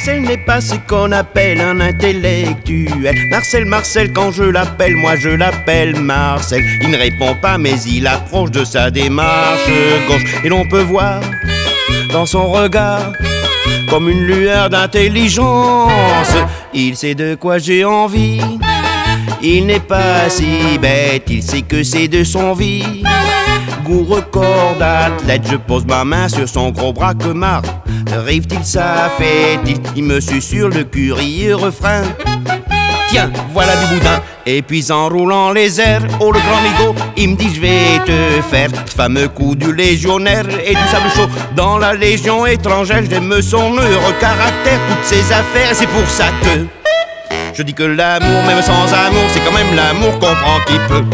Marcel n'est pas ce qu'on appelle un intellectuel. Marcel, quand je l'appelle, moi je l'appelle Marcel. Il ne répond pas mais il approche de sa démarche gauche. Et l'on peut voir dans son regard comme une lueur d'intelligence. Il sait de quoi j'ai envie. Il n'est pas si bête, il sait que c'est de son vie. Goût record d'athlète, je pose ma main sur son gros bras que m'arrive-t-il, ça fait-il. Il me susurre le curieux refrain. Tiens, voilà du boudin. Et puis en roulant les airs, oh le grand Migaud, il me dit je vais te faire ce fameux coup du légionnaire et du sable chaud. Dans la légion étrangère, j'aime son heureux caractère, toutes ses affaires, et c'est pour ça que je dis que l'amour, même sans amour, c'est quand même l'amour qu'on prend qui peut.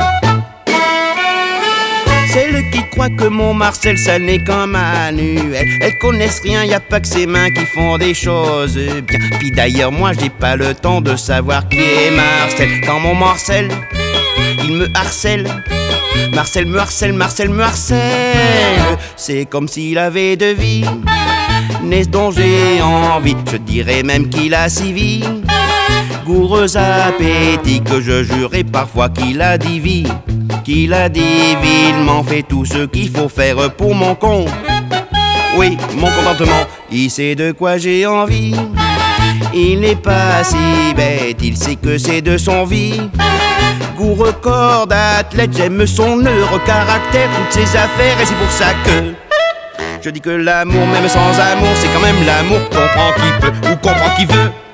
Celles qui croient que mon Marcel, ça n'est qu'un manuel, elles connaissent rien, y a pas que ses mains qui font des choses bien. Puis d'ailleurs, moi, j'ai pas le temps de savoir qui est Marcel. Quand mon Marcel, il me harcèle, Marcel me harcèle, Marcel me harcèle. C'est comme s'il avait de vie, n'est-ce dont j'ai envie. Je dirais même qu'il a si vie, goureux appétit, que je jurais parfois qu'il a divi, qu'il a divinement fait tout ce qu'il faut faire pour mon compte. Oui, mon contentement, il sait de quoi j'ai envie. Il n'est pas si bête, il sait que c'est de son vie. Goût record d'athlète, j'aime son heureux caractère, toutes ses affaires, et c'est pour ça que je dis que l'amour, même sans amour, c'est quand même l'amour qu'on prend qui peut ou qu'on prend qui veut.